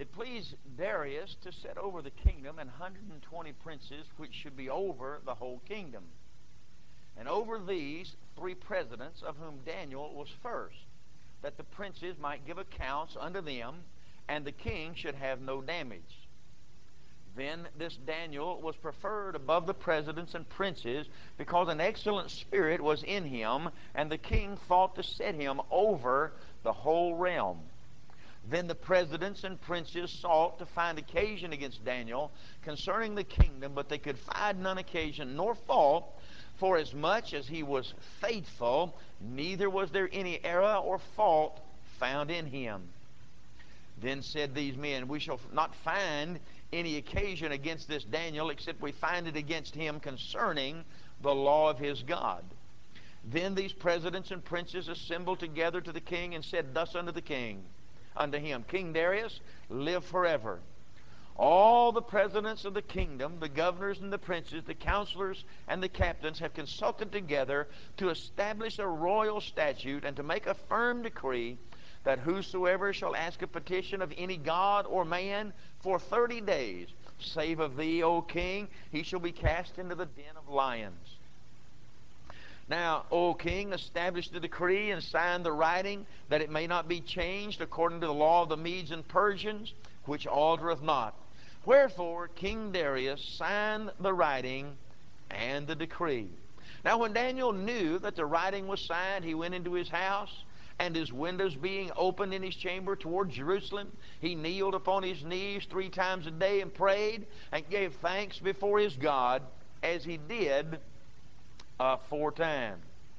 It pleased Darius to set over the kingdom 120 princes, which should be over the whole kingdom. And over these 3 presidents, of whom Daniel was first, that the princes might give accounts unto them, and the king should have no damage. Then this Daniel was preferred above the presidents and princes, because an excellent spirit was in him, and the king thought to set him over the whole realm. Then the presidents and princes sought to find occasion against Daniel concerning the kingdom, but they could find none occasion nor fault, for as much as he was faithful, neither was there any error or fault found in him. Then said these men, we shall not find any occasion against this Daniel, except we find it against him concerning the law of his God. Then these presidents and princes assembled together to the king, and said thus unto the king, unto him, King Darius, live forever. All the presidents of the kingdom, the governors and the princes, the counselors and the captains have consulted together to establish a royal statute and to make a firm decree that whosoever shall ask a petition of any god or man for 30 days, save of thee, O king, he shall be cast into the den of lions. Now, O king, establish the decree and sign the writing, that it may not be changed according to the law of the Medes and Persians, which altereth not. Wherefore King Darius signed the writing and the decree. Now when Daniel knew that the writing was signed, he went into his house, and his windows being opened in his chamber toward Jerusalem, he kneeled upon his knees 3 times a day and prayed and gave thanks before his God, as he did 4 times.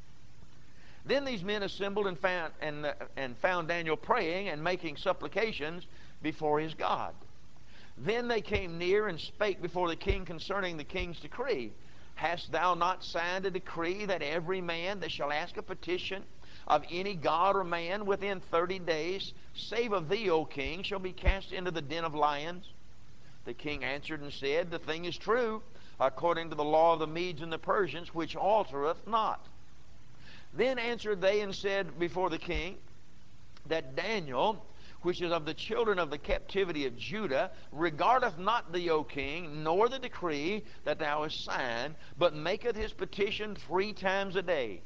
Then these men assembled and found Daniel praying and making supplications before his God. Then they came near and spake before the king concerning the king's decree. Hast thou not signed a decree that every man that shall ask a petition of any god or man within 30 days, save of thee, O king, shall be cast into the den of lions? The king answered and said, the thing is true, according to the law of the Medes and the Persians, which altereth not. Then answered they and said before the king, that Daniel, which is of the children of the captivity of Judah, regardeth not thee, O king, nor the decree that thou hast signed, but maketh his petition 3 times a day.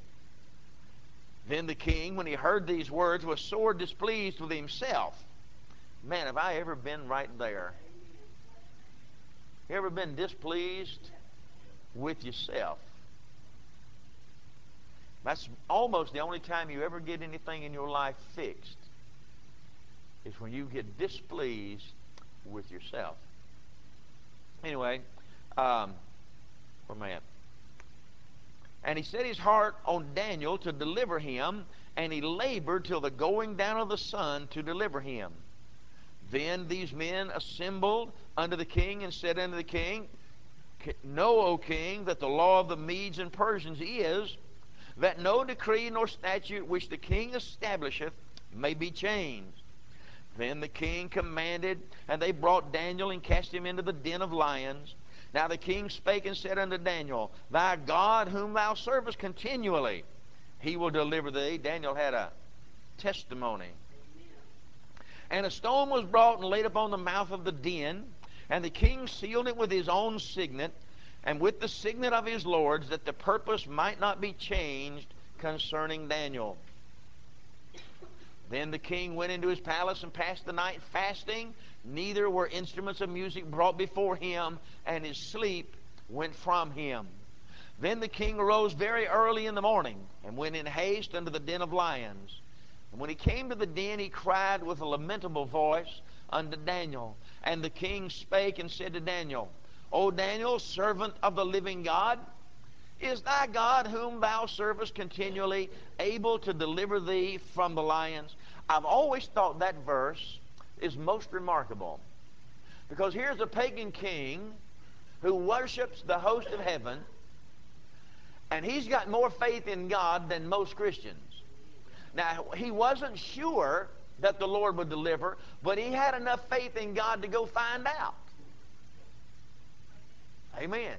Then the king, when he heard these words, was sore displeased with himself. Man, have I ever been right there? You ever been displeased with yourself? That's almost the only time you ever get anything in your life fixed, is when you get displeased with yourself. Anyway, where am I at? And he set his heart on Daniel to deliver him, and he labored till the going down of the sun to deliver him. Then these men assembled unto the king and said unto the king, Know, O king, that the law of the Medes and Persians is, that no decree nor statute which the king establisheth may be changed. Then the king commanded, and they brought Daniel and cast him into the den of lions. Now the king spake and said unto Daniel, Thy God whom thou servest continually, he will deliver thee. Daniel had a testimony. And a stone was brought and laid upon the mouth of the den, and the king sealed it with his own signet, and with the signet of his lords, that the purpose might not be changed concerning Daniel. Then the king went into his palace and passed the night fasting. Neither were instruments of music brought before him, and his sleep went from him. Then the king arose very early in the morning, and went in haste unto the den of lions. And when he came to the den, he cried with a lamentable voice unto Daniel. And the king spake and said to Daniel, O Daniel, servant of the living God, is thy God whom thou servest continually able to deliver thee from the lions? I've always thought that verse is most remarkable, because here's a pagan king who worships the host of heaven, and he's got more faith in God than most Christians. Now, he wasn't sure that the Lord would deliver, but he had enough faith in God to go find out. Amen.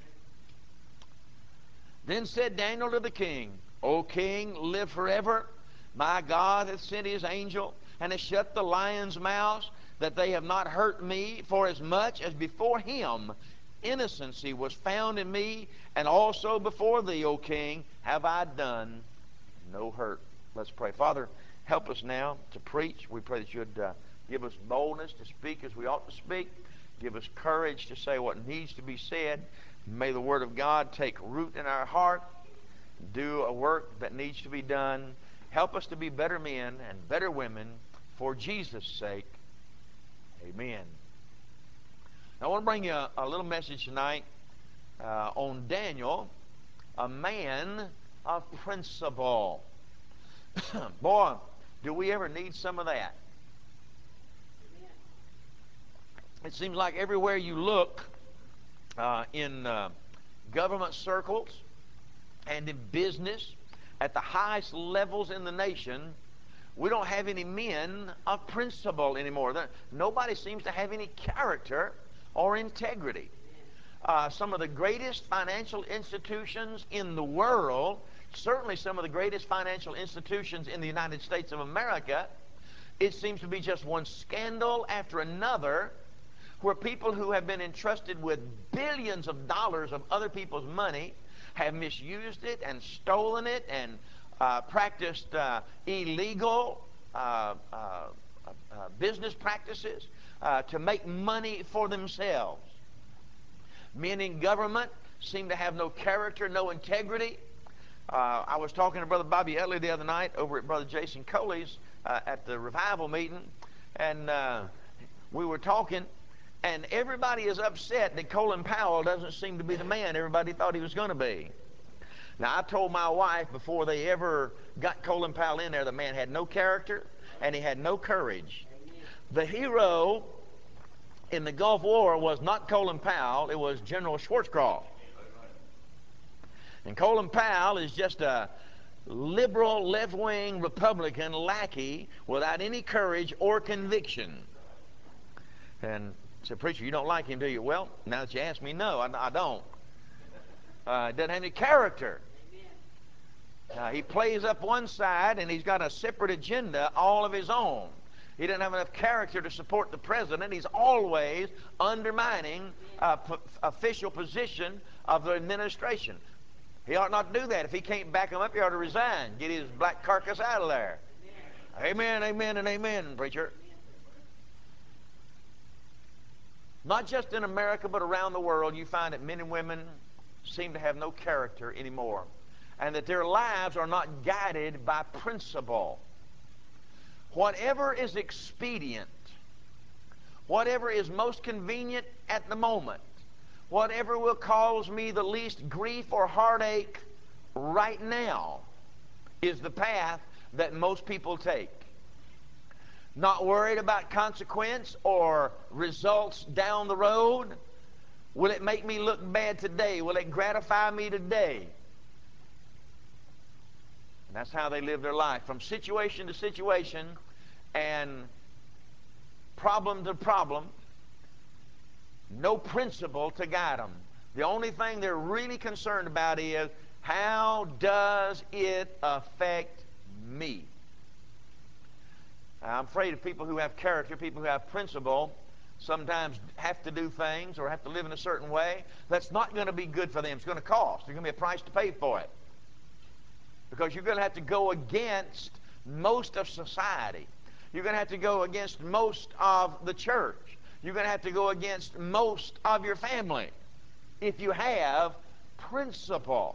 Then said Daniel to the king, O king, live forever. My God hath sent his angel, and has shut the lions' mouths, that they have not hurt me, for as much as before him innocency was found in me, and also before thee, O king, have I done no hurt. Let's pray. Father, help us now to preach. We pray that you'd give us boldness to speak as we ought to speak. Give us courage to say what needs to be said. May the Word of God take root in our heart. Do a work that needs to be done. Help us to be better men and better women for Jesus' sake. Amen. Now, I want to bring you a little message tonight on Daniel, a man of principle. Boy, do we ever need some of that. It seems like everywhere you look in government circles and in business, at the highest levels in the nation, we don't have any men of principle anymore. Nobody seems to have any character or integrity. Some of the greatest financial institutions in the world, certainly some of the greatest financial institutions in the United States of America, it seems to be just one scandal after another, where people who have been entrusted with billions of dollars of other people's money have misused it and stolen it and practiced illegal business practices to make money for themselves. Men in government seem to have no character, no integrity. I was talking to Brother Bobby Utley the other night over at Brother Jason Coley's at the revival meeting, and we were talking, and everybody is upset that Colin Powell doesn't seem to be the man everybody thought he was going to be. Now, I told my wife before they ever got Colin Powell in there, the man had no character and he had no courage. The hero in the Gulf War was not Colin Powell, it was General Schwarzkopf. And Colin Powell is just a liberal, left-wing Republican lackey without any courage or conviction. And I said, preacher, you don't like him, do you? Well, now that you ask me, no, I don't. Doesn't have any character. He plays up one side, and he's got a separate agenda all of his own. He doesn't have enough character to support the president. He's always undermining official position of the administration. He ought not do that. If he can't back him up, he ought to resign. Get his black carcass out of there. Amen, amen, and amen, preacher. Not just in America, but around the world, you find that men and women seem to have no character anymore, and that their lives are not guided by principle. Whatever is expedient, whatever is most convenient at the moment, whatever will cause me the least grief or heartache right now, is the path that most people take. Not worried about consequence or results down the road. Will it make me look bad today? Will it gratify me today? And that's how they live their life, from situation to situation and problem to problem. No principle to guide them. The only thing they're really concerned about is, how does it affect me? I'm afraid of people who have character, people who have principle, sometimes have to do things or have to live in a certain way that's not going to be good for them. It's going to cost. There's going to be a price to pay for it. Because you're going to have to go against most of society. You're going to have to go against most of the church. You're going to have to go against most of your family if you have principle.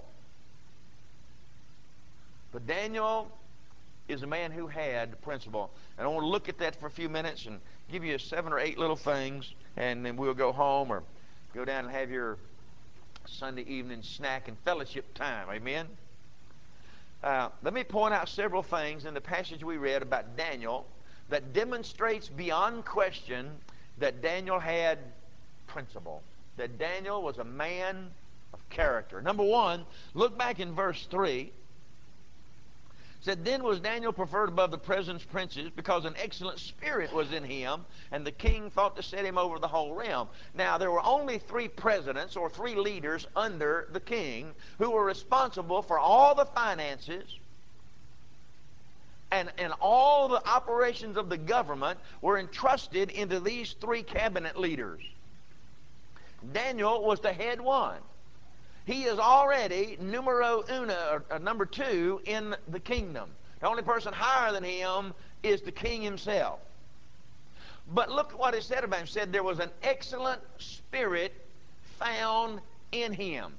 But Daniel is a man who had principle. And I want to look at that for a few minutes and give you 7 or 8 little things, and then we'll go home or go down and have your Sunday evening snack and fellowship time. Amen? Let me point out several things in the passage we read about Daniel that demonstrates beyond question that Daniel had principle, that Daniel was a man of character. Number one, look back in verse 3. It said, then was Daniel preferred above the president's princes, because an excellent spirit was in him, and the king thought to set him over the whole realm. Now, there were only 3 presidents or 3 leaders under the king who were responsible for all the finances And all the operations of the government were entrusted into these three cabinet leaders. Daniel was the head one. He is already numero uno, or number two in the kingdom. The only person higher than him is the king himself. But look at what it said about him. It said there was an excellent spirit found in him.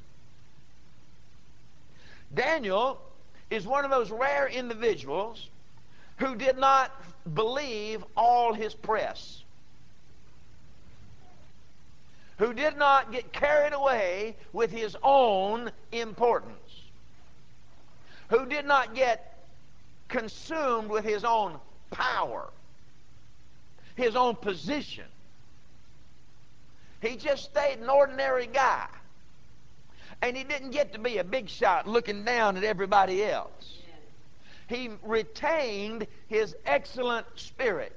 Daniel is one of those rare individuals who did not believe all his press, who did not get carried away with his own importance, who did not get consumed with his own power, his own position. He just stayed an ordinary guy. And he didn't get to be a big shot looking down at everybody else. He retained his excellent spirit.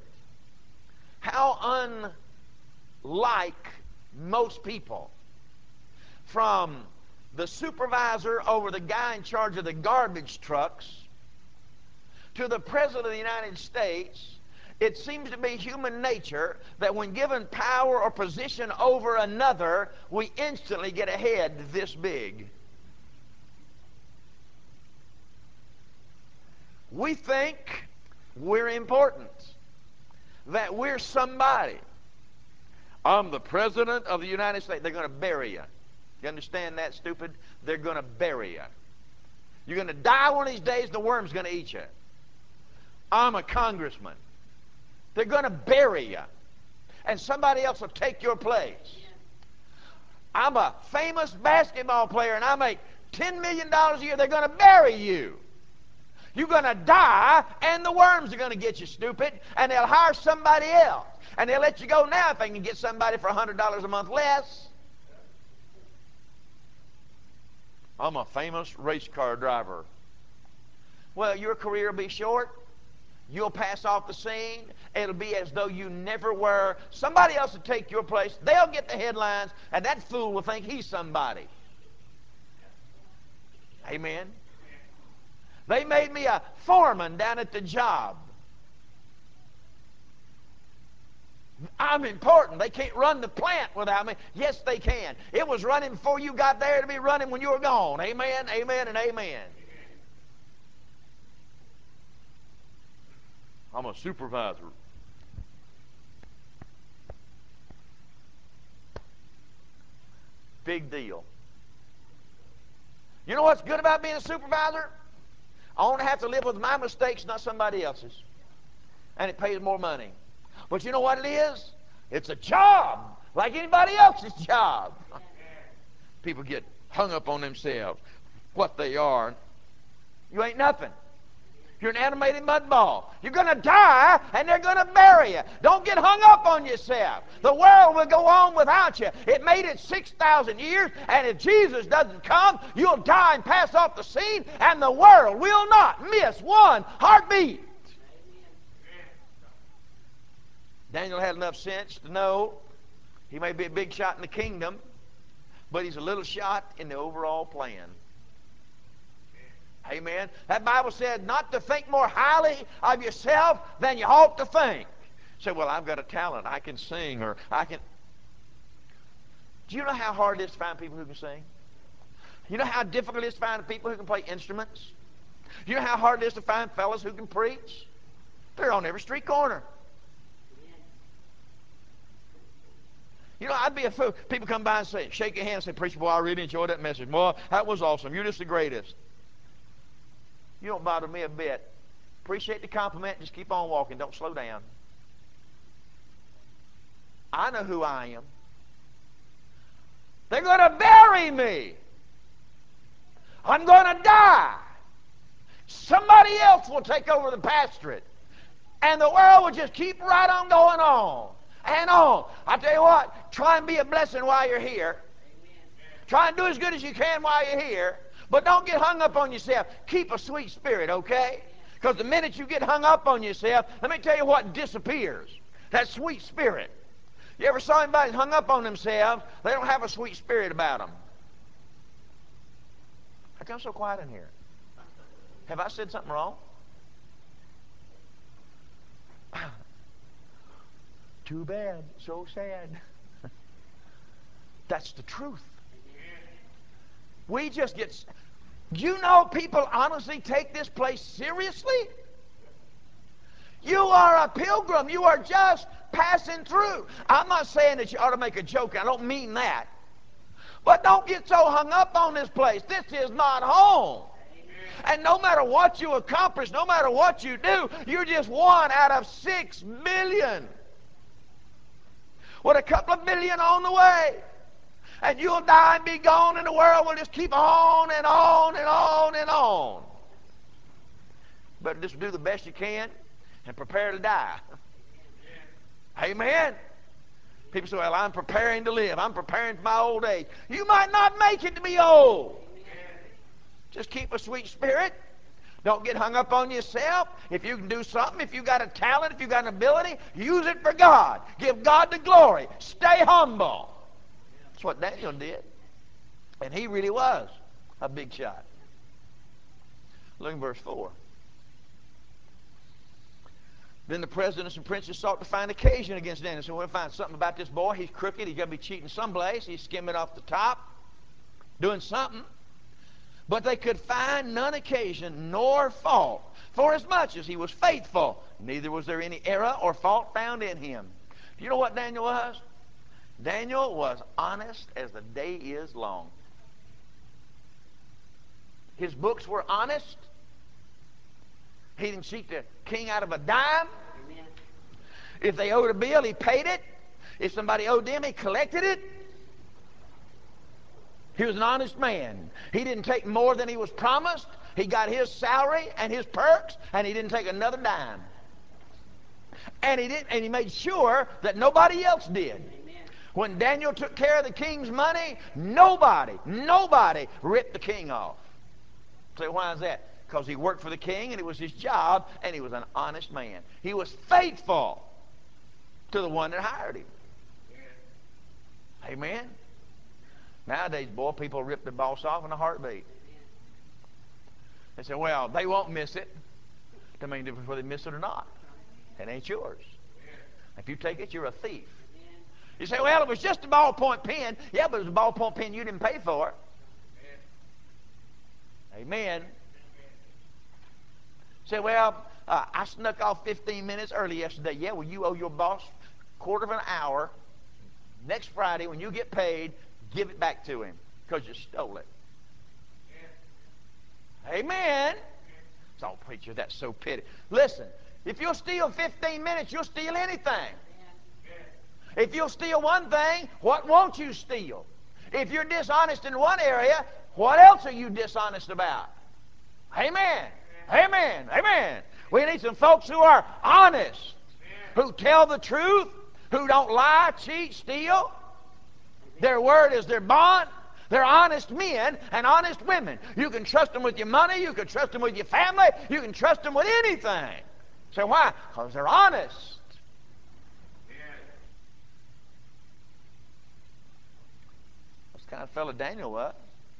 How unlike most people. From the supervisor over the guy in charge of the garbage trucks to the President of the United States, it seems to be human nature that when given power or position over another, we instantly get a head this big. We think we're important, that we're somebody. I'm the President of the United States. They're going to bury you. You understand that, stupid? They're going to bury you. You're going to die one of these days, the worm's going to eat you. I'm a congressman. They're going to bury you. And somebody else will take your place. I'm a famous basketball player and I make $10 million a year. They're going to bury you. You're going to die and the worms are going to get you, stupid. And they'll hire somebody else. And they'll let you go now if they can get somebody for $100 a month less. I'm a famous race car driver. Well, your career will be short. You'll pass off the scene. It'll be as though you never were. Somebody else will take your place. They'll get the headlines, and that fool will think he's somebody. Amen. They made me a foreman down at the job. I'm important. They can't run the plant without me. Yes, they can. It was running before you got there to be running when you were gone. Amen, amen, and amen. I'm a supervisor. Big deal. You know what's good about being a supervisor? I only have to live with my mistakes, not somebody else's. And it pays more money. But you know what it is? It's a job, like anybody else's job. People get hung up on themselves, what they are. You ain't nothing. You're an animated mud ball. You're going to die, and they're going to bury you. Don't get hung up on yourself. The world will go on without you. It made it 6,000 years, and if Jesus doesn't come, you'll die and pass off the scene, and the world will not miss one heartbeat. Daniel had enough sense to know he may be a big shot in the kingdom, but he's a little shot in the overall plan. Amen. That Bible said not to think more highly of yourself than you ought to think. Say, well, I've got a talent. I can sing, or I can. Do you know how hard it is to find people who can sing? You know how difficult it is to find people who can play instruments? You know how hard it is to find fellas who can preach? They're on every street corner. You know, I'd be a fool. People come by and say, shake your hand and say, preacher, boy, I really enjoyed that message. Boy, that was awesome. You're just the greatest. You don't bother me a bit. Appreciate the compliment. Just keep on walking. Don't slow down. I know who I am. They're going to bury me. I'm going to die. Somebody else will take over the pastorate. And the world will just keep right on going on and on. I tell you what, try and be a blessing while you're here. Try and do as good as you can while you're here. But don't get hung up on yourself. Keep a sweet spirit, okay? Because the minute you get hung up on yourself, let me tell you what disappears. That sweet spirit. You ever saw anybody hung up on themselves? They don't have a sweet spirit about them. How come so quiet in here? Have I said something wrong? Too bad. So sad. That's the truth. We just get... You know people honestly take this place seriously? You are a pilgrim. You are just passing through. I'm not saying that you ought to make a joke. I don't mean that. But don't get so hung up on this place. This is not home. And no matter what you accomplish, no matter what you do, you're just one out of 6 million. With a couple of million on the way. And you'll die and be gone, and the world will just keep on and on and on and on. Better just do the best you can and prepare to die. Amen? People say, well, I'm preparing to live. I'm preparing for my old age. You might not make it to be old. Just keep a sweet spirit. Don't get hung up on yourself. If you can do something, if you got a talent, if you got an ability, use it for God. Give God the glory. Stay humble. That's what Daniel did. And he really was a big shot. Look at verse 4. Then the presidents and princes sought to find occasion against Daniel. So we'll find something about this boy. He's crooked. He's got to be cheating someplace. He's skimming off the top, doing something. But they could find none occasion nor fault, for as much as he was faithful, neither was there any error or fault found in him. Do you know what Daniel was? Daniel was honest as the day is long. His books were honest. He didn't cheat the king out of a dime. Amen. If they owed a bill, he paid it. If somebody owed them, he collected it. He was an honest man. He didn't take more than he was promised. He got his salary and his perks, and he didn't take another dime. And he made sure that nobody else did. Amen. When Daniel took care of the king's money, nobody ripped the king off. So why is that? Because he worked for the king, and it was his job, and he was an honest man. He was faithful to the one that hired him. Amen? Nowadays, boy, people rip the boss off in a heartbeat. They say, well, they won't miss it. It doesn't make any difference whether they miss it or not. It ain't yours. If you take it, you're a thief. You say, well, it was just a ballpoint pen. Yeah, but it was a ballpoint pen you didn't pay for. Amen. Say, well, I snuck off 15 minutes early yesterday. Yeah, well, you owe your boss a quarter of an hour. Next Friday, when you get paid, give it back to him because you stole it. Amen. So, preacher, that's so pity. Listen, if you'll steal 15 minutes, you'll steal anything. If you'll steal one thing, what won't you steal? If you're dishonest in one area, what else are you dishonest about? Amen. Amen. Amen. We need some folks who are honest, who tell the truth, who don't lie, cheat, steal. Their word is their bond. They're honest men and honest women. You can trust them with your money. You can trust them with your family. You can trust them with anything. So why? Because they're honest. That's the kind of fellow Daniel was.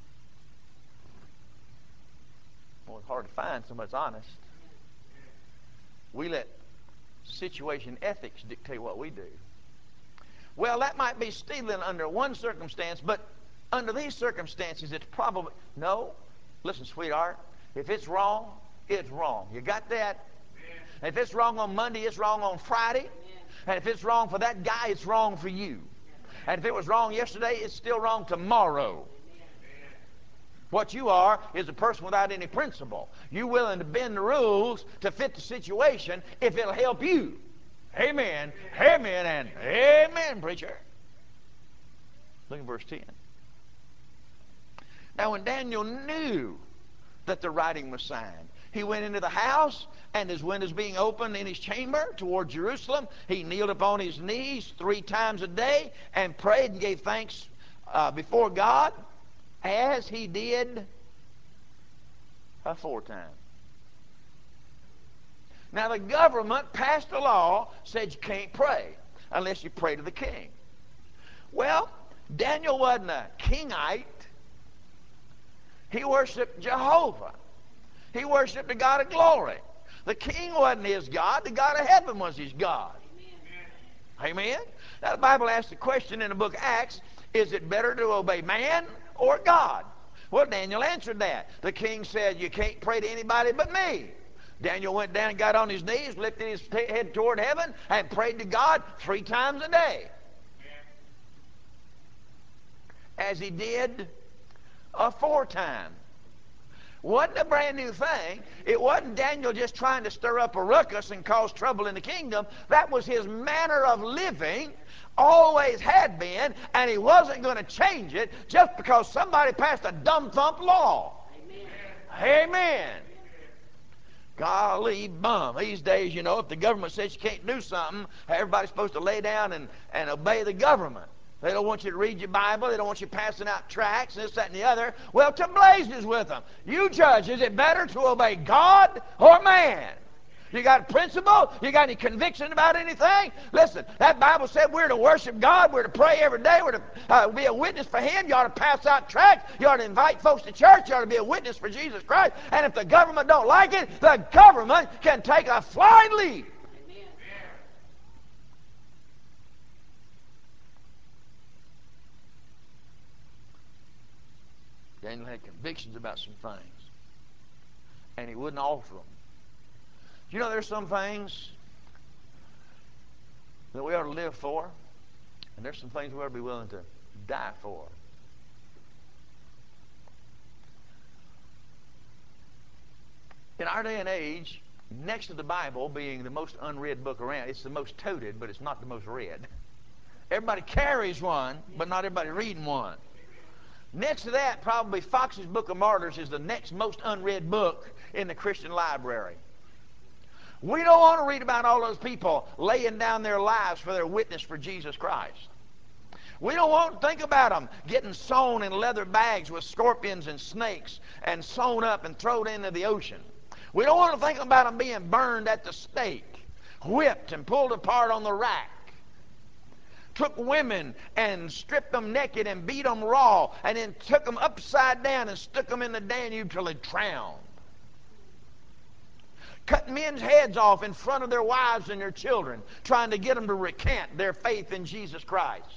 Well, it's hard to find somebody that's honest. We let situation ethics dictate what we do. Well, that might be stealing under one circumstance, but under these circumstances, it's probably... No. Listen, sweetheart, if it's wrong, it's wrong. You got that? And if it's wrong on Monday, it's wrong on Friday. And if it's wrong for that guy, it's wrong for you. And if it was wrong yesterday, it's still wrong tomorrow. What you are is a person without any principle. You're willing to bend the rules to fit the situation if it'll help you. Amen. Amen and amen, preacher. Look at verse 10. Now when Daniel knew that the writing was signed, he went into the house, and as windows being opened in his chamber toward Jerusalem, he kneeled upon his knees 3 times a day and prayed and gave thanks before God, as he did aforetime. Now the government passed a law, said you can't pray unless you pray to the king. Well, Daniel wasn't a kingite. He worshiped Jehovah. He worshiped the God of glory. The king wasn't his God. The God of heaven was his God. Amen? Now the Bible asks the question in the book of Acts, is it better to obey man or God? Well, Daniel answered that. The king said, you can't pray to anybody but me. Daniel went down and got on his knees, lifted his head toward heaven, and prayed to God 3 times a day. As he did aforetime. Wasn't a brand new thing. It wasn't Daniel just trying to stir up a ruckus and cause trouble in the kingdom. That was his manner of living, always had been, and he wasn't going to change it just because somebody passed a dumb thump law. Amen. Amen. Golly bum. These days, you know, if the government says you can't do something, everybody's supposed to lay down and obey the government. They don't want you to read your Bible. They don't want you passing out tracts, this, that, and the other. Well, to blazes with them. You judge, is it better to obey God or man? You got a principle? You got any conviction about anything? Listen, that Bible said we're to worship God. We're to pray every day. We're to be a witness for Him. You ought to pass out tracts. You ought to invite folks to church. You ought to be a witness for Jesus Christ. And if the government don't like it, the government can take a flying leap. Daniel had convictions about some things, and he wouldn't alter them. You know, there's some things that we ought to live for, and there's some things we ought to be willing to die for. In our day and age, next to the Bible being the most unread book around, it's the most toted, but it's not the most read. Everybody carries one, but not everybody reading one. Next to that, probably Fox's Book of Martyrs is the next most unread book in the Christian library. We don't want to read about all those people laying down their lives for their witness for Jesus Christ. We don't want to think about them getting sewn in leather bags with scorpions and snakes and sewn up and thrown into the ocean. We don't want to think about them being burned at the stake, whipped and pulled apart on the rack. Took women and stripped them naked and beat them raw, and then took them upside down and stuck them in the Danube till they drowned. Cut men's heads off in front of their wives and their children, trying to get them to recant their faith in Jesus Christ.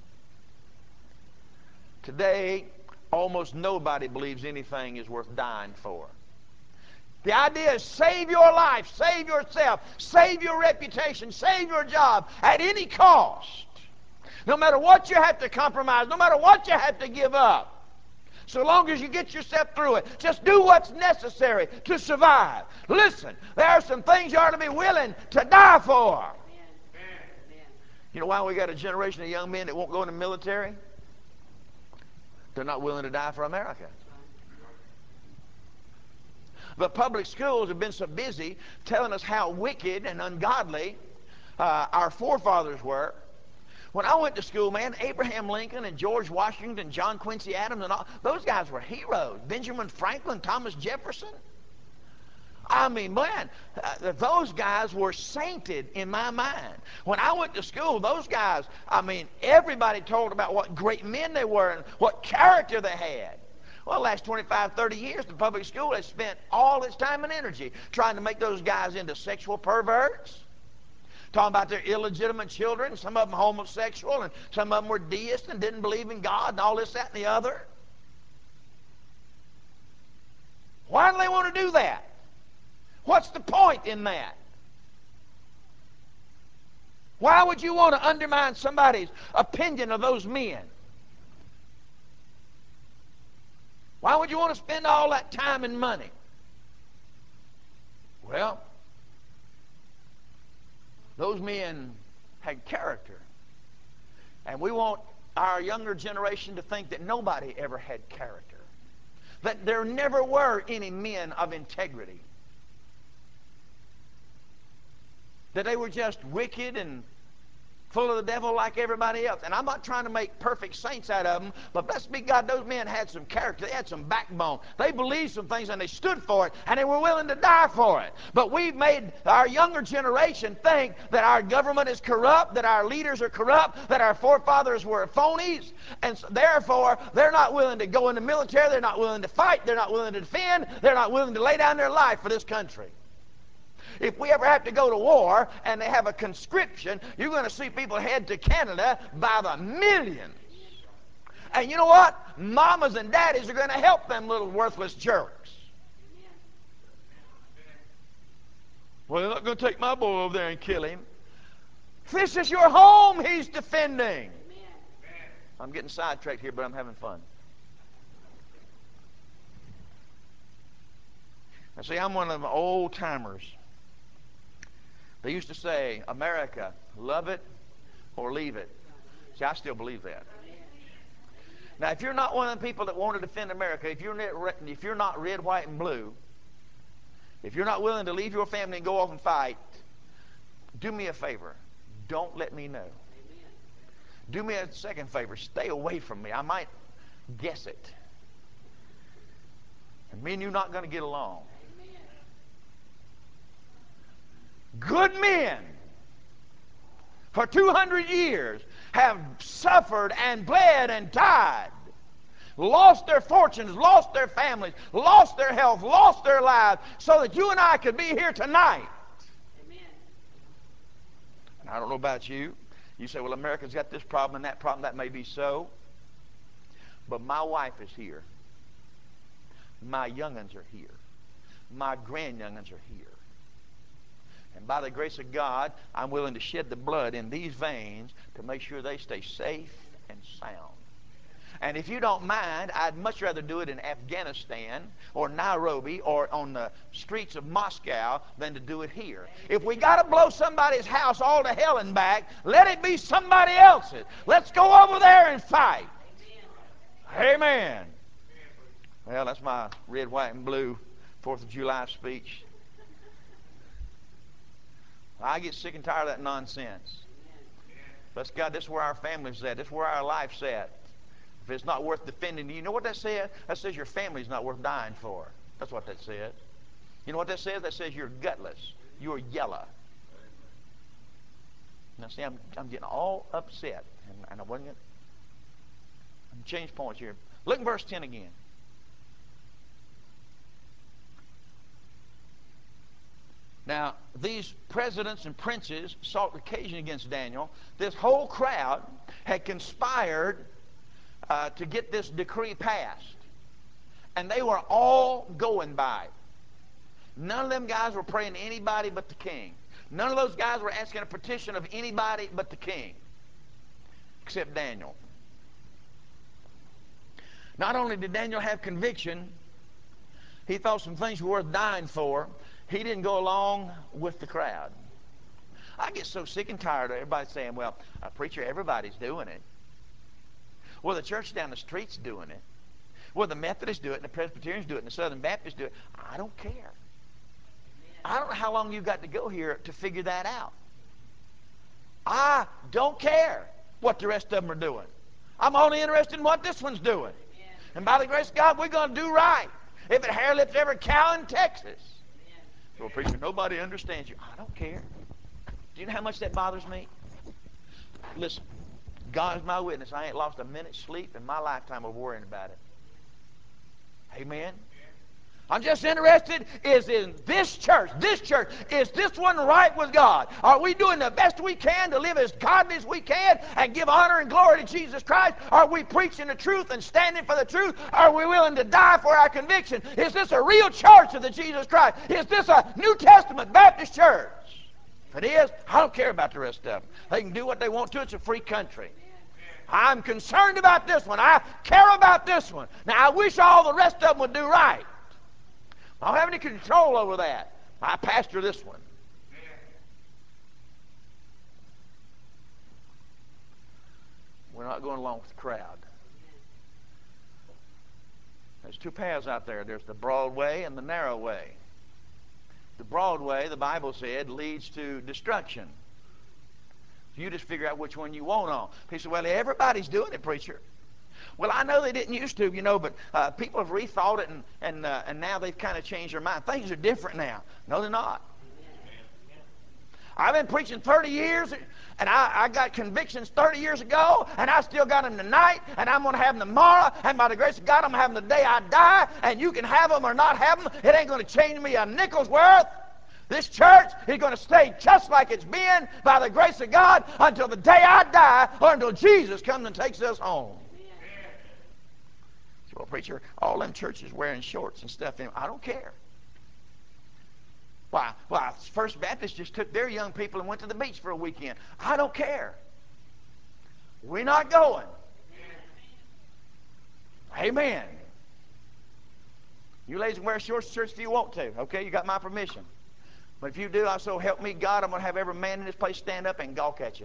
Today, almost nobody believes anything is worth dying for. The idea is save your life, save yourself, save your reputation, save your job at any cost. No matter what you have to compromise, no matter what you have to give up, so long as you get yourself through it, just do what's necessary to survive. Listen, there are some things you ought to be willing to die for. You know why we got a generation of young men that won't go in the military? They're not willing to die for America. The public schools have been so busy telling us how wicked and ungodly our forefathers were. When I went to school, man, Abraham Lincoln and George Washington, John Quincy Adams, and all those guys were heroes. Benjamin Franklin, Thomas Jefferson. I mean, man, those guys were sainted in my mind. When I went to school, those guys, I mean, everybody told about what great men they were and what character they had. Well, the last 25, 30 years, the public school has spent all its time and energy trying to make those guys into sexual perverts. Talking about their illegitimate children, some of them homosexual, and some of them were deists and didn't believe in God and all this, that, and the other. Why do they want to do that? What's the point in that? Why would you want to undermine somebody's opinion of those men? Why would you want to spend all that time and money? Well, those men had character. And we want our younger generation to think that nobody ever had character. That there never were any men of integrity. That they were just wicked and full of the devil like everybody else. And I'm not trying to make perfect saints out of them, but blessed be God, those men had some character. They had some backbone. They believed some things and they stood for it, and they were willing to die for it. But we've made our younger generation think that our government is corrupt, that our leaders are corrupt, that our forefathers were phonies, and so therefore they're not willing to go in the military, they're not willing to fight, they're not willing to defend, they're not willing to lay down their life for this country. If we ever have to go to war and they have a conscription, you're going to see people head to Canada by the millions. And you know what? Mamas and daddies are going to help them little worthless jerks. Well, they're not going to take my boy over there and kill him. This is your home he's defending. I'm getting sidetracked here, but I'm having fun. Now, see, I'm one of them old timers. They used to say, America, love it or leave it. See, I still believe that. Now, if you're not one of the people that want to defend America, if you're not red, white, and blue, if you're not willing to leave your family and go off and fight, do me a favor. Don't let me know. Do me a second favor. Stay away from me. I might guess it. And me and you are not going to get along. Good men for 200 years have suffered and bled and died, lost their fortunes, lost their families, lost their health, lost their lives, so that you and I could be here tonight. Amen. And I don't know about you. You say, well, America's got this problem and that problem. That may be so. But my wife is here. My young'uns are here. My grandyoung'uns are here. And by the grace of God, I'm willing to shed the blood in these veins to make sure they stay safe and sound. And if you don't mind, I'd much rather do it in Afghanistan or Nairobi or on the streets of Moscow than to do it here. If we got to blow somebody's house all to hell and back, let it be somebody else's. Let's go over there and fight. Amen. Well, that's my red, white, and blue 4th of July speech. I get sick and tired of that nonsense. Bless God, this is where our family's at. This is where our life's at. If it's not worth defending, you know what that says? That says your family's not worth dying for. That's what that says. You know what that says? That says you're gutless. You're yellow. Now, see, I'm getting all upset. And I wasn't going to change points here. Look in verse 10 again. Now, these presidents and princes sought occasion against Daniel. This whole crowd had conspired to get this decree passed. And they were all going by it. None of them guys were praying to anybody but the king. None of those guys were asking a petition of anybody but the king, except Daniel. Not only did Daniel have conviction, he thought some things were worth dying for. He didn't go along with the crowd. I get so sick and tired of everybody saying, well, preacher, everybody's doing it. Well, the church down the street's doing it. Well, the Methodists do it, and the Presbyterians do it, and the Southern Baptists do it. I don't care. I don't know how long you've got to go here to figure that out. I don't care what the rest of them are doing. I'm only interested in what this one's doing. And by the grace of God, we're going to do right. If it hair lips every cow in Texas. Well, preacher, nobody understands you. I don't care. Do you know how much that bothers me? Listen, God is my witness. I ain't lost a minute's sleep in my lifetime of worrying about it. Amen. I'm just interested is in this church. This church, is this one right with God? Are we doing the best we can to live as godly as we can and give honor and glory to Jesus Christ? Are we preaching the truth and standing for the truth? Are we willing to die for our conviction? Is this a real church of the Jesus Christ? Is this a New Testament Baptist church? If it is, I don't care about the rest of them. They can do what they want to. It's a free country. I'm concerned about this one. I care about this one. Now, I wish all the rest of them would do right. I don't have any control over that. I pastor this one. We're not going along with the crowd. There's two paths out there. There's the broad way and the narrow way. The broad way, the Bible said, leads to destruction. You just figure out which one you want on. He said, well, everybody's doing it, preacher. Well, I know they didn't used to, but people have rethought it, and now they've kind of changed their mind. Things are different now. No, they're not. I've been preaching 30 years, and I got convictions 30 years ago, and I still got them tonight, and I'm going to have them tomorrow, and by the grace of God, I'm going to have them the day I die, and you can have them or not have them. It ain't going to change me a nickel's worth. This church is going to stay just like it's been by the grace of God until the day I die or until Jesus comes and takes us home. So, well, preacher, all them churches wearing shorts and stuff. I don't care. Why, First Baptist just took their young people and went to the beach for a weekend. I don't care. We're not going. Amen. You ladies can wear shorts to church if you want to. Okay, you got my permission. But if you do, so help me God, I'm going to have every man in this place stand up and gawk at you.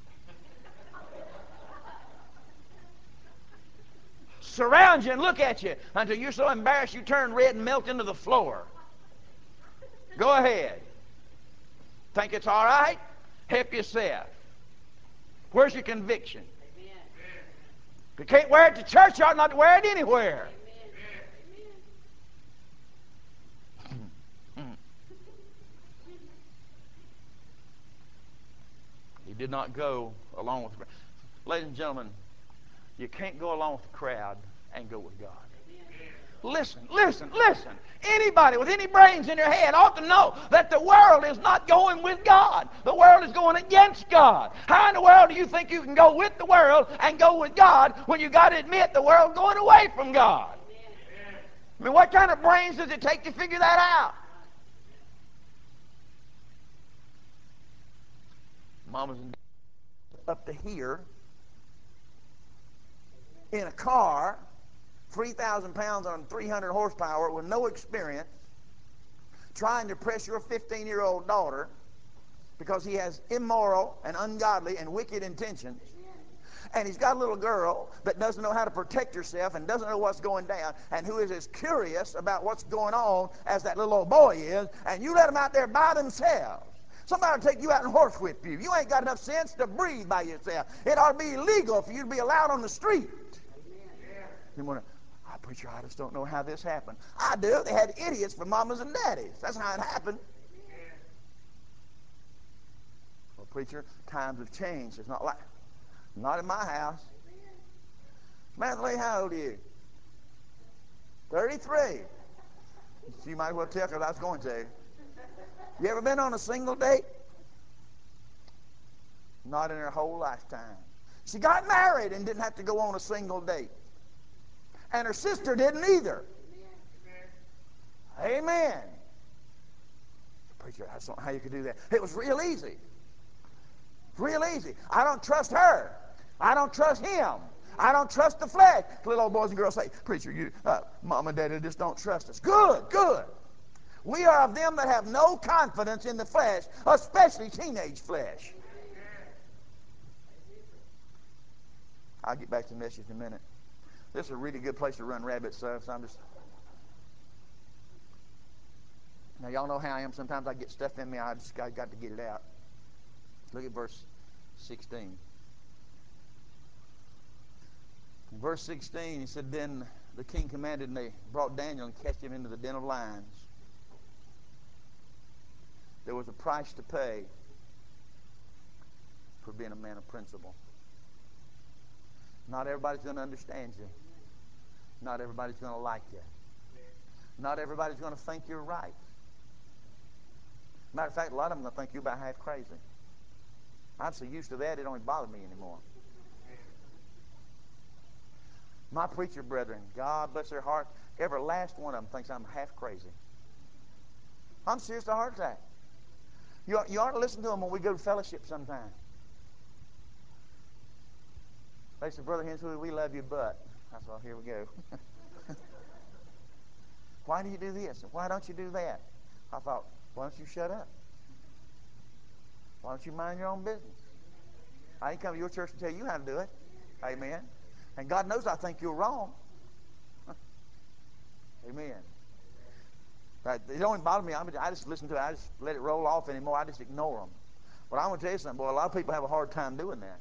Surround you and look at you until you're so embarrassed you turn red and melt into the floor. Go ahead. Think it's all right? Help yourself. Where's your conviction? If you can't wear it to church, you ought not to wear it anywhere. He did not go along with the crowd. Ladies and gentlemen, you can't go along with the crowd and go with God. Listen. Anybody with any brains in their head ought to know that the world is not going with God. The world is going against God. How in the world do you think you can go with the world and go with God when you got to admit the world's going away from God? I mean, what kind of brains does it take to figure that out? Mamas and dads up to here in a car, 3,000 pounds on 300 horsepower with no experience, trying to press your 15-year-old daughter because he has immoral and ungodly and wicked intentions. And he's got a little girl that doesn't know how to protect herself and doesn't know what's going down and who is as curious about what's going on as that little old boy is, and you let them out there by themselves. Somebody will take you out and horsewhip you. You ain't got enough sense to breathe by yourself. It ought to be illegal for you to be allowed on the street. You want to, preacher, I just don't know how this happened. I do. They had idiots for mamas and daddies. That's how it happened. Well, preacher, times have changed. It's not in my house. Samantha, how old are you? 33. You might as well tell because I was going to. You ever been on a single date? Not in her whole lifetime. She got married and didn't have to go on a single date. And her sister didn't either. Amen. Preacher, I don't know how you could do that. It was real easy. Real easy. I don't trust her. I don't trust him. I don't trust the flesh. Little old boys and girls say, preacher, mom and daddy just don't trust us. Good. We are of them that have no confidence in the flesh, especially teenage flesh. I'll get back to the message in a minute. This is a really good place to run rabbits, so I'm just... Now, y'all know how I am. Sometimes I get stuff in me. I got to get it out. Look at verse 16. In verse 16, he said, Then the king commanded, and they brought Daniel and cast him into the den of lions. There was a price to pay for being a man of principle. Not everybody's going to understand you. Not everybody's going to like you. Not everybody's going to think you're right. Matter of fact, a lot of them are going to think you're about half crazy. I'm so used to that, it don't bother me anymore. My preacher brethren, God bless their heart, every last one of them thinks I'm half crazy. I'm serious to a heart attack. You ought to listen to them when we go to fellowship sometime. They said, Brother Henshaw, we love you, but... I said, well, here we go. Why do you do this? And why don't you do that? I thought, why don't you shut up? Why don't you mind your own business? I ain't come to your church to tell you how to do it. Amen. And God knows I think you're wrong. Amen. Right, it don't bother me. I just listen to it. I just let it roll off anymore. I just ignore them. But I want to tell you something, boy. A lot of people have a hard time doing that.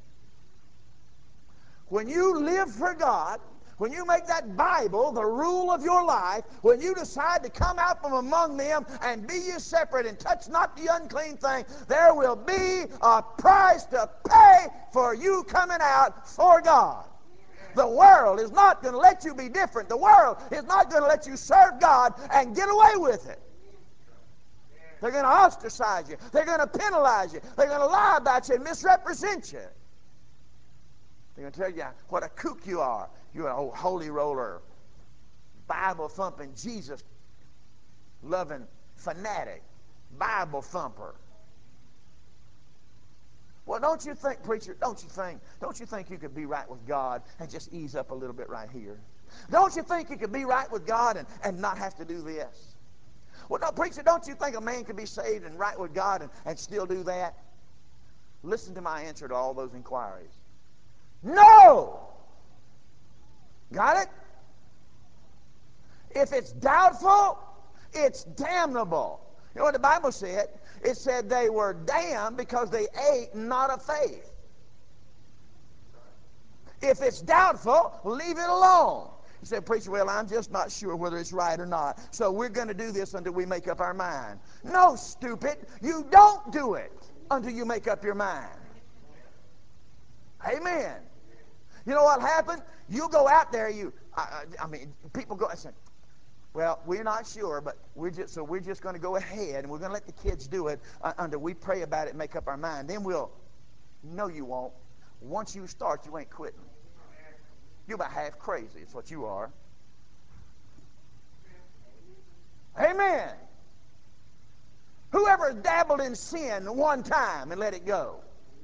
When you live for God, when you make that Bible the rule of your life, when you decide to come out from among them and be ye separate and touch not the unclean thing, there will be a price to pay for you coming out for God. The world is not going to let you be different. The world is not going to let you serve God and get away with it. They're going to ostracize you. They're going to penalize you. They're going to lie about you and misrepresent you. They're going to tell you what a kook you are. You're an old holy roller, Bible thumping, Jesus loving fanatic, Bible thumper. Well, don't you think, preacher, don't you think you could be right with God and just ease up a little bit right here? Don't you think you could be right with God and not have to do this? Well, no, preacher, don't you think a man could be saved and right with God and still do that? Listen to my answer to all those inquiries. No! Got it? If it's doubtful, it's damnable. You know what the Bible said? It said they were damned because they ate not of faith. If it's doubtful, leave it alone. You say, preacher, well, I'm just not sure whether it's right or not, so we're going to do this until we make up our mind. No, stupid. You don't do it until you make up your mind. Amen. You know what happened? You go out there, people go and say, well, we're not sure, but we're just going to go ahead and we're going to let the kids do it until we pray about it and make up our mind. Then no, you won't. Once you start, you ain't quitting. You're about half crazy. It's what you are. Amen. Whoever dabbled in sin one time and let it go?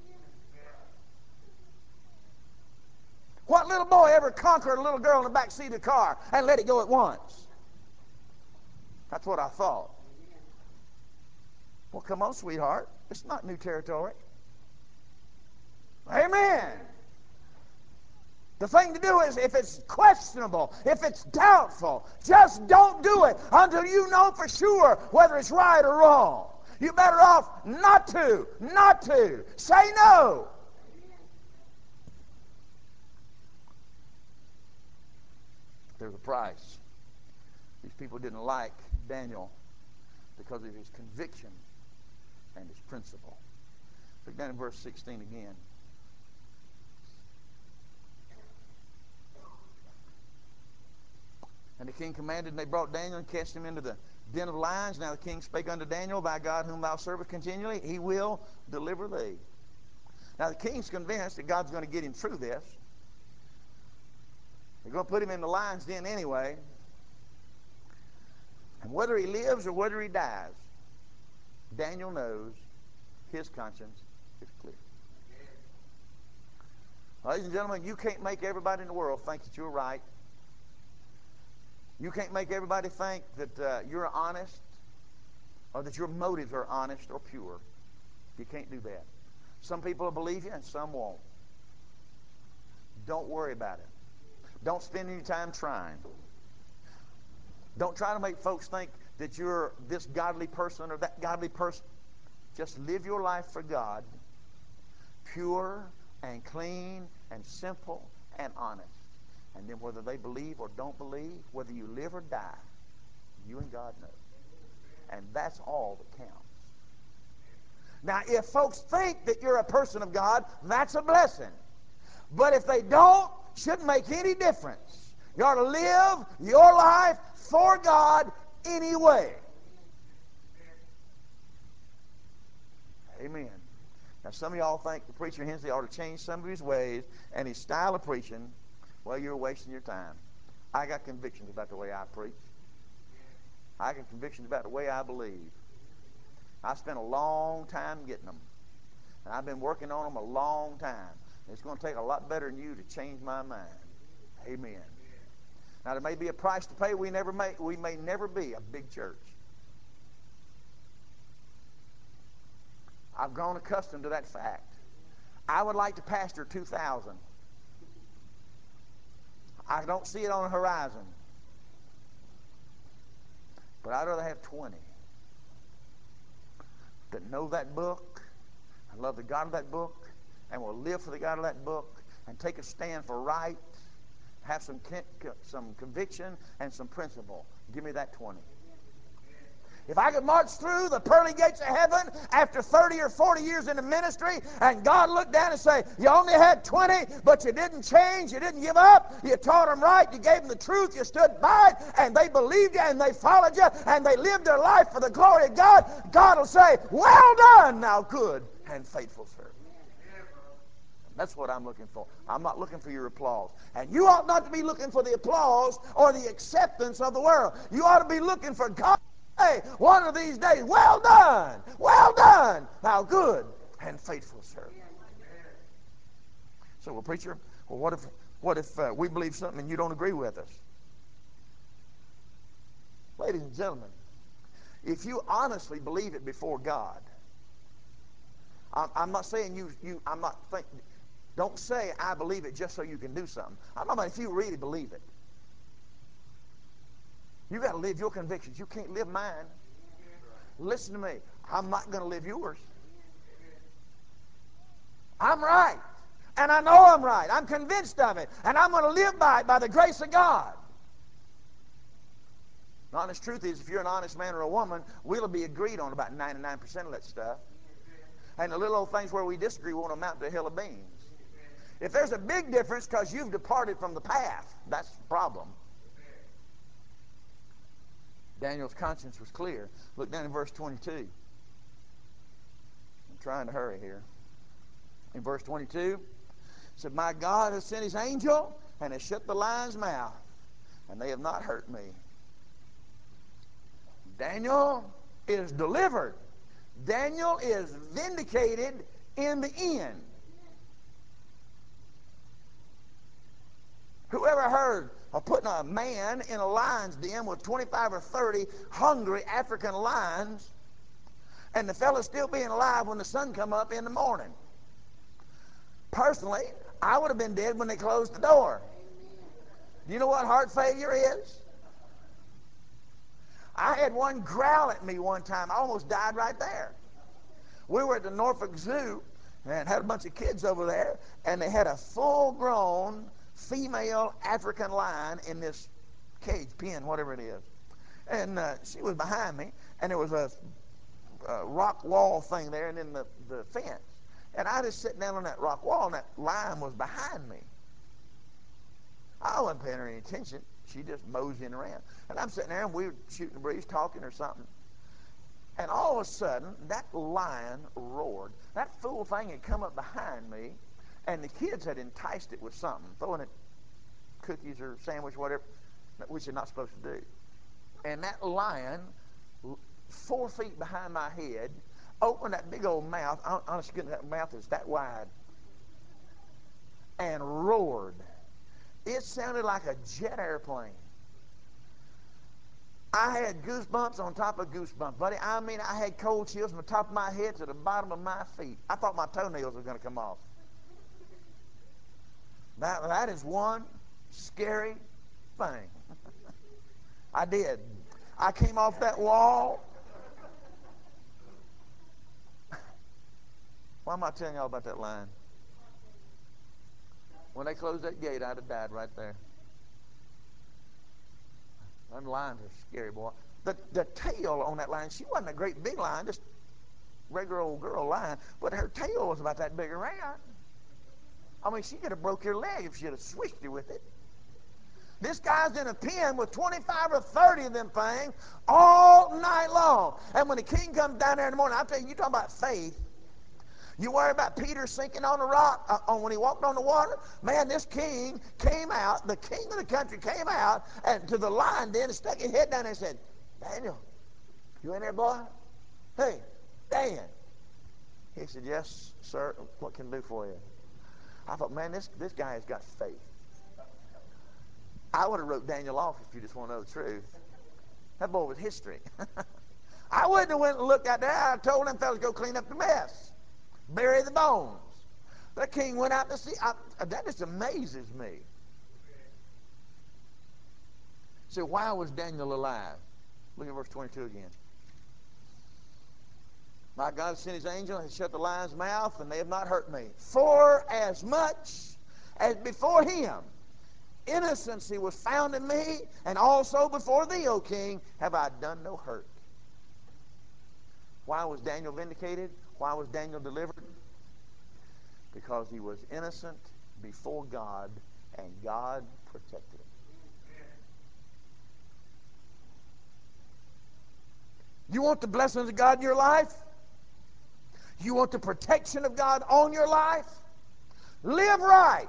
What little boy ever conquered a little girl in the back seat of the car and let it go at once? That's what I thought. Well, come on, sweetheart. It's not new territory. Amen. The thing to do is, if it's questionable, if it's doubtful, just don't do it until you know for sure whether it's right or wrong. You're better off not to. Say no. There's a price. These people didn't like Daniel because of his conviction and his principle. Look down in verse 16 again. And the king commanded, and they brought Daniel and cast him into the den of lions. Now the king spake unto Daniel, thy God whom thou servest continually, he will deliver thee. Now the king's convinced that God's going to get him through this. They're going to put him in the lion's den anyway. And whether he lives or whether he dies, Daniel knows his conscience is clear. Ladies and gentlemen, you can't make everybody in the world think that you're right. You can't make everybody think that you're honest or that your motives are honest or pure. You can't do that. Some people will believe you and some won't. Don't worry about it. Don't spend any time trying. Don't try to make folks think that you're this godly person or that godly person. Just live your life for God, pure and clean and simple and honest. And then whether they believe or don't believe, whether you live or die, you and God know. And that's all that counts. Now, if folks think that you're a person of God, that's a blessing. But if they don't, shouldn't make any difference. You ought to live your life for God anyway. Amen. Now, some of y'all think the preacher Hensley ought to change some of his ways and his style of preaching. Well, you're wasting your time. I got convictions about the way I preach. I got convictions about the way I believe. I spent a long time getting them. And I've been working on them a long time. It's going to take a lot better than you to change my mind. Amen. Now, there may be a price to pay. We may never be a big church. I've grown accustomed to that fact. I would like to pastor 2,000. I don't see it on the horizon. But I'd rather have 20 that know that book and love the God of that book and will live for the God of that book and take a stand for right, have some conviction and some principle. Give me that 20. If I could march through the pearly gates of heaven after 30 or 40 years in the ministry, and God looked down and say, you only had 20, but you didn't change, you didn't give up, you taught them right, you gave them the truth, you stood by it, and they believed you, and they followed you, and they lived their life for the glory of God, God will say, well done, thou good and faithful servant. That's what I'm looking for. I'm not looking for your applause. And you ought not to be looking for the applause or the acceptance of the world. You ought to be looking for God. Hey, one of these days, well done, thou good and faithful servant. So, well, preacher, well, what if we believe something and you don't agree with us? Ladies and gentlemen, if you honestly believe it before God, I'm not saying don't say I believe it just so you can do something. I'm talking about if you really believe it. You got to live your convictions. You can't live mine. Listen to me. I'm not going to live yours. I'm right. And I know I'm right. I'm convinced of it. And I'm going to live by it by the grace of God. The honest truth is, if you're an honest man or a woman, we'll be agreed on about 99% of that stuff. And the little old things where we disagree won't amount to a hill of beans. If there's a big difference because you've departed from the path, that's the problem. Daniel's conscience was clear. Look down in verse 22. I'm trying to hurry here. In verse 22, it said, my God has sent his angel and has shut the lion's mouth, and they have not hurt me. Daniel is delivered. Daniel is vindicated in the end. Whoever heard of putting a man in a lion's den with 25 or 30 hungry African lions, and the fellow still being alive when the sun come up in the morning? Personally, I would have been dead when they closed the door. Do you know what heart failure is? I had one growl at me one time. I almost died right there. We were at the Norfolk Zoo and had a bunch of kids over there, and they had a full-grown female African lion in this cage, pen, whatever it is. And she was behind me, and there was a rock wall thing there, and then the fence. And I just sitting down on that rock wall, and that lion was behind me. I wasn't paying her any attention. She just moseying around. And I'm sitting there, and we were shooting the breeze, talking or something. And all of a sudden, that lion roared. That fool thing had come up behind me, and the kids had enticed it with something, throwing it cookies or sandwich, whatever, which they're not supposed to do. And that lion, 4 feet behind my head, opened that big old mouth. Honestly, that mouth is that wide. And roared. It sounded like a jet airplane. I had goosebumps on top of goosebumps, buddy. I mean, I had cold chills from the top of my head to the bottom of my feet. I thought my toenails were going to come off. That is one scary thing. I did. I came off that wall. Why am I telling y'all about that lion? When they closed that gate, I'd have died right there. Them lions are scary, boy. The tail on that lion, she wasn't a great big lion, just regular old girl lion, but her tail was about that big around. I mean, she could have broke your leg if she had swished you with it. This guy's in a pen with 25 or 30 of them things all night long. And when the king comes down there in the morning, I'll tell you, you talking about faith. You worry about Peter sinking on the rock when he walked on the water? Man, this king came out, the king of the country came out and to the lion den and stuck his head down there and said, Daniel, you in there, boy? Hey, Dan. He said, yes, sir. What can I do for you? I thought, man, this guy has got faith. I would have wrote Daniel off if you just want to know the truth. That boy was history. I wouldn't have went and looked out there. I told them fellas go clean up the mess. Bury the bones. The king went out to see. That just amazes me. So why was Daniel alive? Look at verse 22 again. My God sent his angel and shut the lion's mouth, and they have not hurt me. For as much as before him innocency was found in me, and also before thee, O king, have I done no hurt. Why was Daniel vindicated? Why was Daniel delivered? Because he was innocent before God, and God protected him. You want the blessings of God in your life? You want the protection of God on your life? Live right.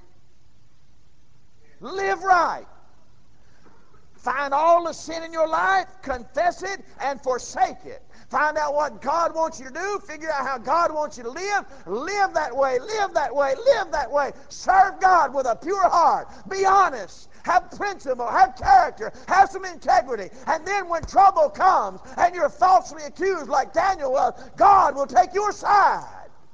Live right. Find all the sin in your life, confess it, and forsake it. Find out what God wants you to do. Figure out how God wants you to live. Live that way, live that way, live that way. Serve God with a pure heart. Be honest. Have principle. Have character. Have some integrity. And then when trouble comes and you're falsely accused like Daniel was, God will take your side.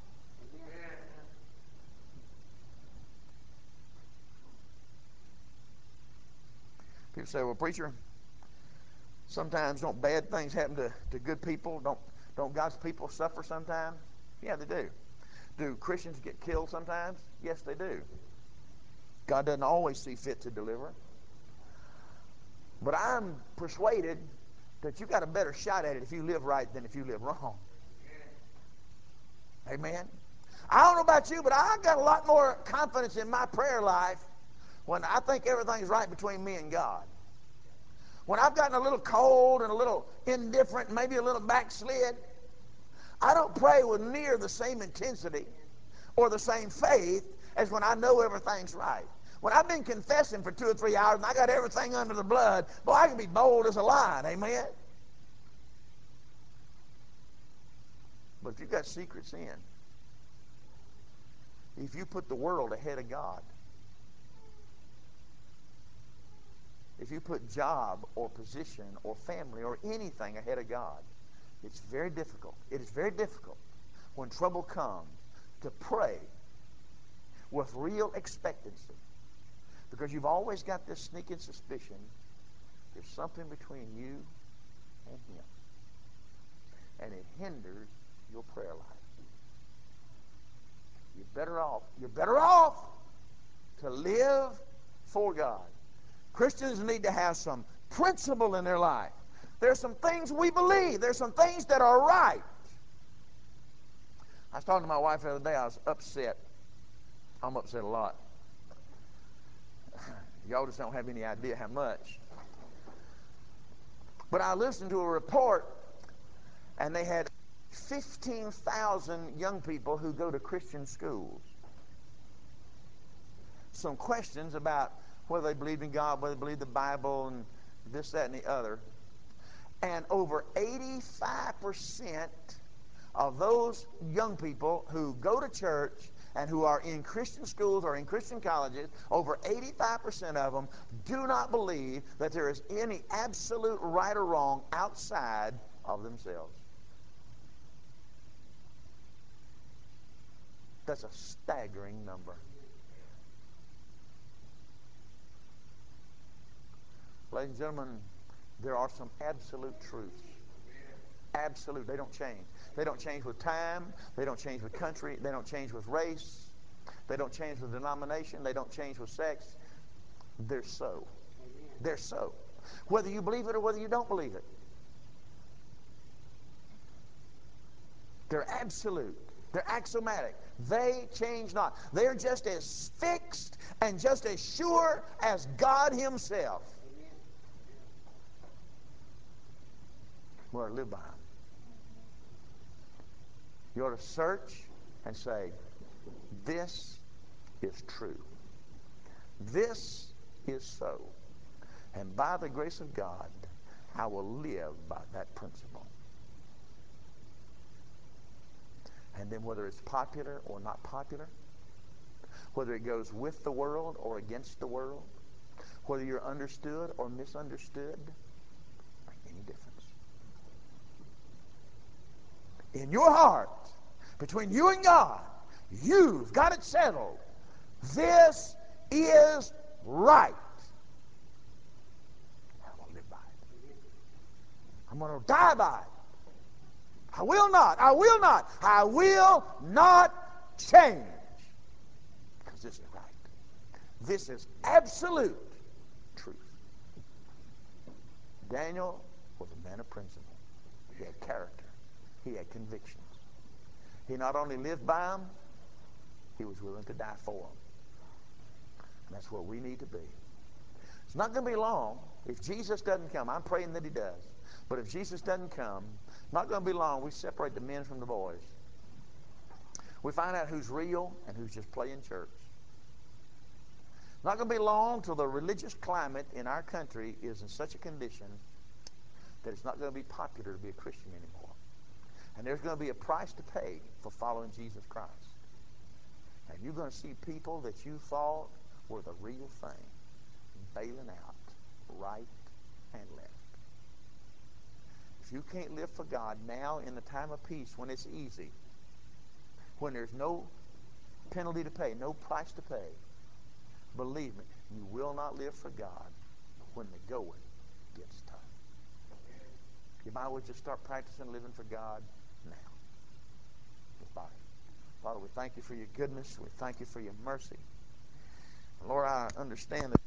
People say, well, preacher, sometimes don't bad things happen to good people? Don't God's people suffer sometimes? Yeah, they do. Do Christians get killed sometimes? Yes, they do. God doesn't always see fit to deliver. But I'm persuaded that you got a better shot at it if you live right than if you live wrong. Amen? I don't know about you, but I got a lot more confidence in my prayer life when I think everything's right between me and God. When I've gotten a little cold and a little indifferent, maybe a little backslid, I don't pray with near the same intensity or the same faith as when I know everything's right. When I've been confessing for 2 or 3 hours and I got everything under the blood, boy, I can be bold as a lion. Amen? But if you've got secret sin, if you put the world ahead of God, if you put job or position or family or anything ahead of God, it's very difficult. It is very difficult when trouble comes to pray with real expectancy, because you've always got this sneaking suspicion there's something between you and Him, and it hinders your prayer life. You're better off to live for God. Christians need to have some principle in their life. There's some things we believe. There's some things that are right. I was talking to my wife the other day. I was upset. I'm upset a lot. Y'all just don't have any idea how much. But I listened to a report, and they had 15,000 young people who go to Christian schools. Some questions about whether they believed in God, whether they believed the Bible, and this, that, and the other. And over 85% of those young people who go to church and who are in Christian schools or in Christian colleges, over 85% of them do not believe that there is any absolute right or wrong outside of themselves. That's a staggering number. Ladies and gentlemen, there are some absolute truths. Absolute. They don't change. They don't change with time. They don't change with country. They don't change with race. They don't change with denomination. They don't change with sex. They're so. They're so. Whether you believe it or whether you don't believe it. They're absolute. They're axiomatic. They change not. They're just as fixed and just as sure as God Himself. We ought to live by them. You ought to search and say, this is true. This is so. And by the grace of God, I will live by that principle. And then whether it's popular or not popular, whether it goes with the world or against the world, whether you're understood or misunderstood, make any difference. In your heart, between you and God, you've got it settled. This is right. I'm going to live by it. I'm going to die by it. I will not change. Because this is right. This is absolute truth. Daniel was a man of principle. He had character. He had convictions. He not only lived by them, he was willing to die for them. And that's where we need to be. It's not going to be long. If Jesus doesn't come, I'm praying that he does. But if Jesus doesn't come, not going to be long, we separate the men from the boys. We find out who's real and who's just playing church. Not going to be long till the religious climate in our country is in such a condition that it's not going to be popular to be a Christian anymore. And there's going to be a price to pay for following Jesus Christ. And you're going to see people that you thought were the real thing bailing out right and left. If you can't live for God now in the time of peace, when it's easy, when there's no penalty to pay, no price to pay, believe me, you will not live for God when the going gets tough. You might as well just start practicing living for God now. Let's bow. Father, we thank you for your goodness. We thank you for your mercy. Lord, I understand that